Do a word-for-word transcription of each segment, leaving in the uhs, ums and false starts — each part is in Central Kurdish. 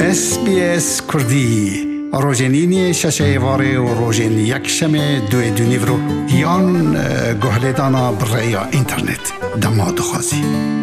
اس بی اس کردی روزنینی ششه واره و روزن یک شمه دوی دونیورو یان گهلیدانا برای اینترنت دماد خوازی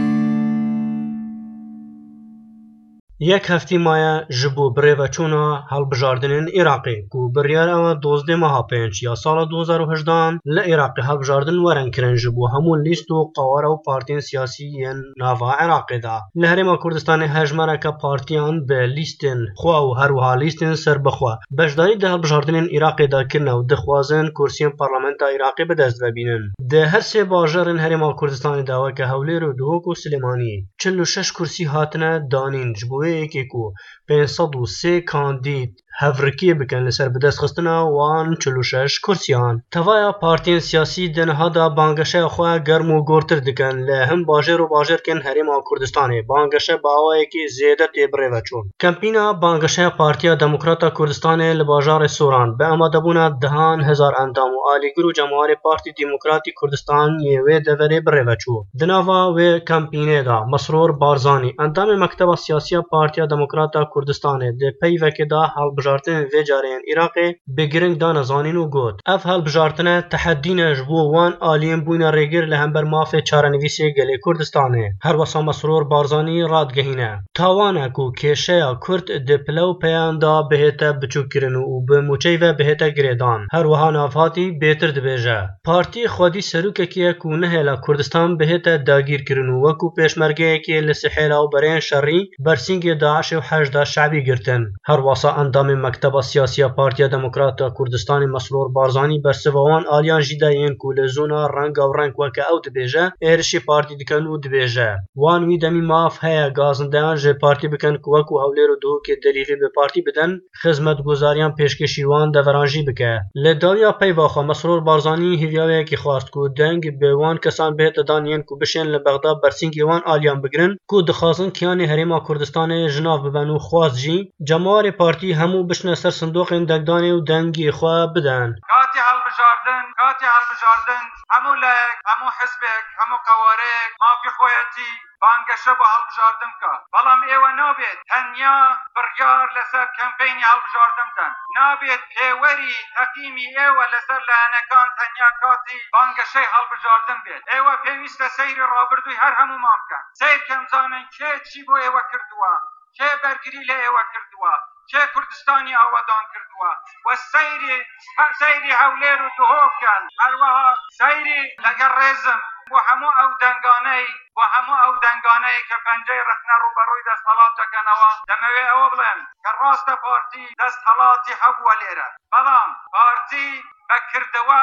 یک هفته مایه جبو بره و چونا هل بجاردنین عراقی کو بریار او دوزده ماه پنج یا سال دو هزار و هجده لعراقی هل بجاردن ورن کرن جبو همون لیست و قوار و پارتین سیاسی ین ناوا عراقی دا لحرم کردستان هجمره که پارتیان به لیستن خوا و هروها لیستن سر بخوا بجداری ده هل بجاردنین عراقی دا کرنه و دخوازن کرسیین پارلمنت عراقی به دست ببینن ده هر سه باجرن هرم کردستان داوه که هولیر و دوک و سلیمانی چل و شش کرسی هاتنه دانین جبوه یکی کو پانصد و سه کاندید هفرکی بکن لسر بدست خستنا وان چل و شش کرسیان توایا پارتین سیاسی دنها دا بانگشه خواه گرم و گورتر دکن لهم باجر و باجر کن هرم کردستانه بانگشه باوه که زیده تیبره وچون کمپینا بانگشه پارتیا دموکراتا کردستانه لباجار سوران به امادبونا دهان هزار اندام و آلیگر و جمعار پارتی دموکراتی کردستان یوه دوره بره وچو دناوا و کمپینه دا مسرور بارزانی اندام مکتب سیاسی پارتیا دموکراتا کردستانه ده پیوه دا حال بجارتن و جارین عراقی بگرنگ دان زانین و گوت اف هل بجارتن تحدین جبو وان آلیم بوین ریگر لهمبر ماف چارنویسی گلی کردستانه هر وسا مسرور بارزانی رادگهینه تاوانه کو کشه کرد ده پلو پیاندا بهتا بچوکرن و به موچی و بهتا گریدان هر وها نافاتی بیتر دبیجه پارتی خودی سروکه که کو نهلا کردستان بهتا داگیر کرن و وکو پیشمرگه که لسحیلا و برین شری برسینگ داعش و حشد شعبی گرتن هر وسا اندام مکتب سیاسی پارتیا دموکراتا کردستان مسرور بارزانی برسوان آلیان جداین کول زونا رنگ و رنگ وک او دبیجه ارشی پارتی دکن و دبیجه وان وی دمی ماف هيا گازندان ج پارتی بکن کوکو هولیر دو که دلیلی به پارتی بدن خدمت گزاریان پیشکشی وان دورانجی بکه لداویا پیواخه مسرور بارزانی هیویاوی کی خواست کو دنگ به وان کسان به دانین کو بشن ل بغداد برسینگ وان آلیان بگرن کو دخازن کیانی هرما کردستان جناب ببنو خوازجی جماعت پارتی همو بشنه سر صندوق دگدانی و دنگی خواه بدن کاتی حل بجاردن کاتی حل بجاردن همو لک همو حزبک همو قوارک مافی خویتی بانگشه با حل بجاردن که بلام ایوه نابید تنیا برگار لسر کمپینی حل بجاردن دن نابید پیوری تقیمی ایوه لسر لعنکان تنیا کاتی بانگشه حل بجاردن بید ایوه پیویست سیر رابردوی هر همو مامکن سیر کمزانن که چی بو ایوه کردوا که برگری لی ایوه کردوا که کردستانی آوادان کردوا و سیری سیری هولیر و دهوب کن هروها سیری لگر رزم و همو او دنگانه و همو او دنگانه که پنجه رسنه رو بروی دست حالات کنوا دموی او بلن که راست پارتی دست حالاتی حبو لیره بلام پارتی بکردوا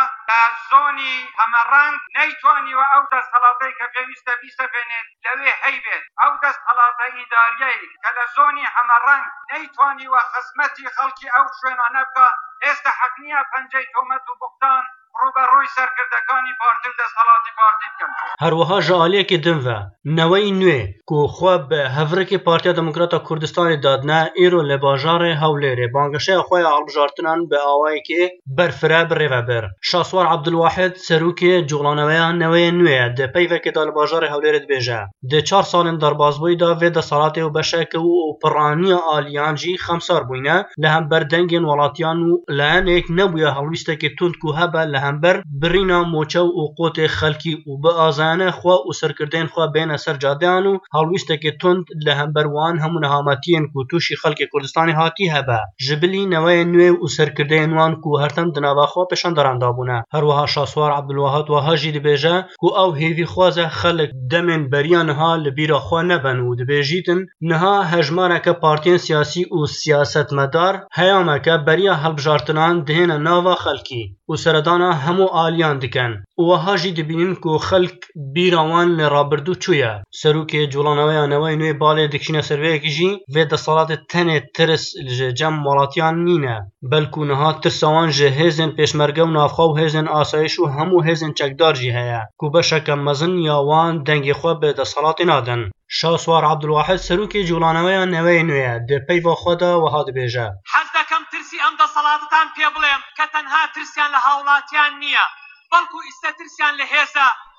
زونی همه رنگ نیتوانی و او دست حالاتی که پیوسته بیسته بینید لوی حیبید او دست حالاتی اداریهی که لزونی همه رنگ نیتوانی و خصمتی خلقی او شوینانه بکا استحقنیه پنجه تومت و بختان روبروی سرکردگانی پارتی و دست حالاتی پارتی کن هر وها جالیه که دم و نوی نوی کو خواب هفرکی پارتیا دموکراتا کردستان دادنه ایرو لباجار هولیره بانگشه خواه عالبجارتنان به آوائی که برفره بره و بر شاسوار عبدالواحد سروکی جغلانویان نوی نوی ده پیوه که دا لباجار هولیره دبیجه ده چار سالن در بازبوی دا و ده سالاته و بشک و پرانی آلیان جی خمسار بوینه لهم بردنگین ولاتیان و لهم ایک نبویا هلویسته که تند کو هبه لهم بر برینا موچو و قوت خلکی و به آزانه خواه و سرکردین خواه بین سر جادیان و هلویسته که تند لهم بروان همون هامتین کو توشی خلک کردستانی هاتی هبه جبلی نوی نوی و سرکردین وان کو هرتم دناوا خواه پشان دراندابونه هر وها شاسوار عبدالواحد و هاجی دبیجه کو او هیوی خوازه خلک دمن بریان ها لبیرا خواه نبن و دبیجیتن نها هجمانه که پارتین سیاسی و سیاست مدار هیامه که بریا هلبجارتنان دهین ناوا خلکی و سردانا همو آلیان دکن و هاجی دبینن کو خلق بیراوان لرابردو چویا سروکی جولانوی نوی نوی بالی دکشینه سروی کجی و دستالات تنه ترس جم ولاتیان نینه بلکو نها ترسوان جه هزن پیشمرگه و نافخوا و هزن آسایش و همو هزن چکدار جی هیا کو بشک مزن یاوان دنگی خواه به دستالات نادن شاسوار عبدالواحد سروکی جولانوی نوی نوی ده پیوا خدا و هاد بیجه حزدکم ترسی ام دستالاتتان پی بلیم که تنها ترسیان لحولاتیان نیه بلکو است ترسیان لحیزه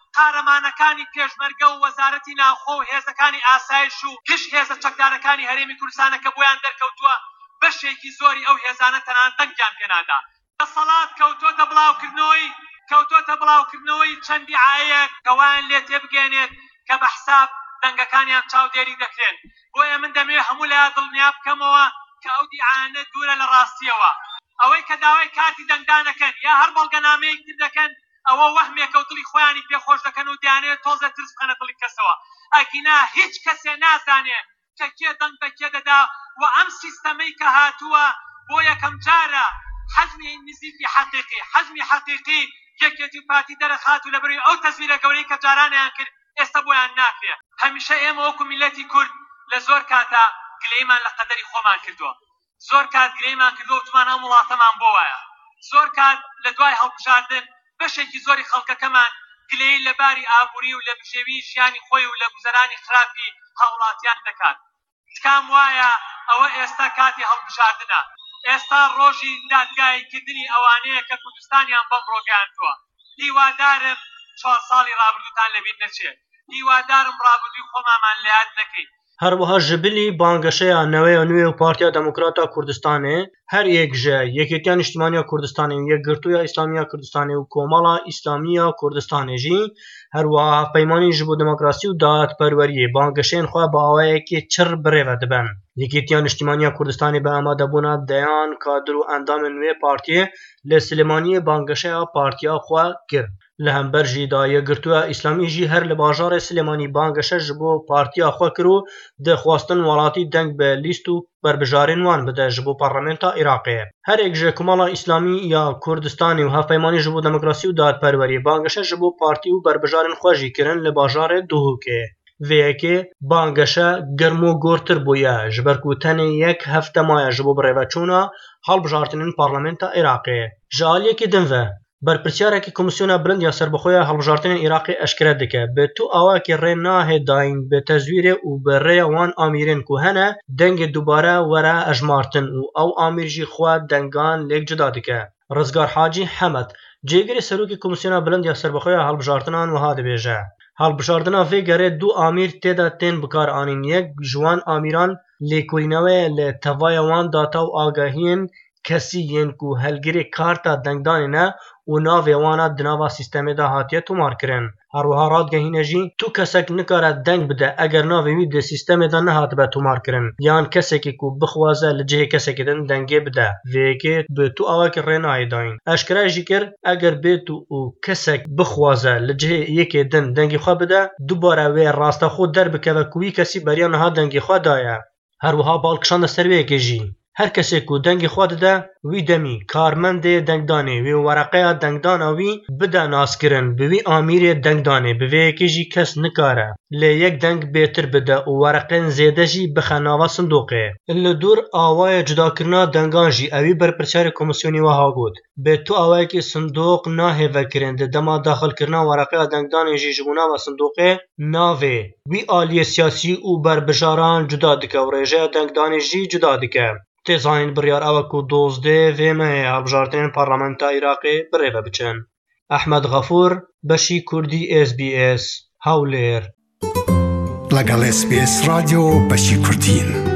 قارەمانەکانی پێشمەرگە و وەزارەتی ناوخۆ و هێزەکانی ئاسایش و گشت هێزە چەکدارەکانی هەرێمی کوردستانە کە بۆیان دەرکەوتووە بەشێکی زۆری ئەو هێزانە تەنان دەنگیان پێنادا. دەسەڵات کەوتۆتە بڵاوکردنەوەی کەوتۆتە بڵاوکردنەوەی چەندی ئایەک کەوایان لێ تێبگەێنێت کە بە حساب دەنگەکانیان چاودێری دەکرێن. بۆیە من دەمەوێت هەموو لایە دڵنیا بکەمەوە کە ئەو دیعانە دوورە لە ڕاستیەوە. ئەوەی کە داوای کاتی دەنگدانەکەن یا هەر بەڵگەنامەیەک تر دەکەن ئەوە وەهمێکە و دڵی خۆیانی پێخۆش دەکەن و دیانێت تۆزە ترس بخەنە دڵی کەسەوە. ئەگینا هیچ کەسێ نازانێت کە کێ دەنگ بە کێ دەدا و ئەم سیستەمەی کە هاتووە بۆ یەکەم جارە حەزمی نزیکی حەقیقی حەزمی حەقیقی یەکێتی پارتی دەرەخات و لەبەروی ئەو تەزویرە گەورەی کە جارانیان کرد ئێستا بۆیان ناکرێت. هەمیشە ئێمە وەکو میلەتی کورد لە زۆر کاتا گلەیمان لە قەدەری خۆمان کردووە، زۆر کات گلەیمان کردووە و تومان هەموو وڵاتەمان بۆ وایە، زۆر کات لە دوای هەڵبژاردن بەشێکی زۆری خەڵکەکەمان گلەی لەباری ئابووری و لە بژێوی ژیانی خۆی و لە گوزەرانی خراپی هاوڵاتیان دەکات. تکام وایە ئەوە ئێستا کاتی هەڵبژاردنە، ئێستا ڕۆژی دادگایکردنی ئەوانەیە کە کوردستانیان بەم ڕۆگەیاندووە. هیوادارم چوار ساڵی ڕابردووتان لەبیر نەچێت، هیوادارم ڕابردووی خۆمامان لە یاد نەکەین. هەروەها ژبلی بانگەشەیە نەوەیە نوێ و پارتیا دەموکراتە کوردستانê هەر یەک ji Yekîtiya Niştimaniya Kurdistanê û Yekgirtûya İslamiya Kurdistanê û Komala İslamiya Kurdistanê jî هەروەها هەفپەیمانî ji bo demokrasî û dayetperweriyê banggeşeyên xwe bi awayekê çir birêve dibin. Yekîtiya Niştimaniya Kurdistanê bi amadebûna deyan, kadir û endamên wê partiyê li Silêmaniyê banggeşeya partiya xwe kir. Li hember jî da Yekgirtûya İslamî jî her li bajarê Silêmanî banggeşe ji bo partiya xwe kir û dixwastin welatî deng bi lîst û berbijarên wan bide ji bo Parlamenta Iraqê. Herek ji Komala İslamî ya Kurdistanê û hevpeymanî ji bo demokrasî û dayetperweriyê banggeşe ji bo partî û berbijarên xwe jî kirin li bajarê Duhokê. Vê yekê banggeşe germ û gortir bûye ji ber ku tenê yek hefte maye ji bo birêveçûna hilbijartinên Parlamenta Iraqê. Ji aliyekê din ve berpirsyarekî Komîsyona Bilind ya Serbixweya Hilbijartinên Iraqê eşkere dike bi tu awakê rê nahê dayîn bi tezwîrê û bi rêya wan amîrên ku hene dengê dubare were ejmartin û ew amîr jî xwe dengan lêk cuda dike. Rizgar Hacî Hemed cêgirê Serokê Komîsyona Bilind ya Serbixweya Hilbijartinan wiha dibêje. Hilbijardina vê gerê du amîr têda tên bikaranîn. Yek ji wan amîran lêkolînewê li tevaya wan data û agahiyên kesî yên ku helgirê karta dengdanê ne û navê wana di nava sîstemê de hatiye tomarkirin. Herwiha radgehîne jî tu kesek nikare deng bide eger navê wî di sîstemê de nehatibe tomarkirin yan kesekê ku bixwaze li cihê kesekê din dengê bide. Vê yekê bi tu awakê rê nahê dayîn. Eşkere jî kir eger bêtu û kesek bixwaze li cihê yekê din dengê xwe bide dubare wê rastexwe derbikeve ku wî kesî beriya niha dengê xwe daye. Herwiha balkişan de ser vê yekê jî her kesê ku dengê xwe dide wî demî karmendê dengdanê wê wereqeya dengdana wî bide naskirin bi wî amîrê dengdanê. Bi vê yekê jî kes nikare lê yek deng bêtir bide û wereqên zêde jî bixe nava sindoqê. Li dûr awayê cudakirina dengan jî evî berpirsyarê komîsyonê wiha got. Bê tu awayekî sindoq nahê vekirin di dema daxilkirina wereqeya dengdanê jî ji bo nava sindoqê navê wî aliyê siyasî û berbijaran cuda dike û rêjeya dengdanê jî cuda dike. Tê zanîn biryar ew ku dozdê vê mehê hilbijartinên Parlamenta Iraqê birêve biçin. Ehmed Gafûr, Beşî Kurdî S B S Hewlêr. لەگەڵ S B S رادیۆ بەشی کوردین.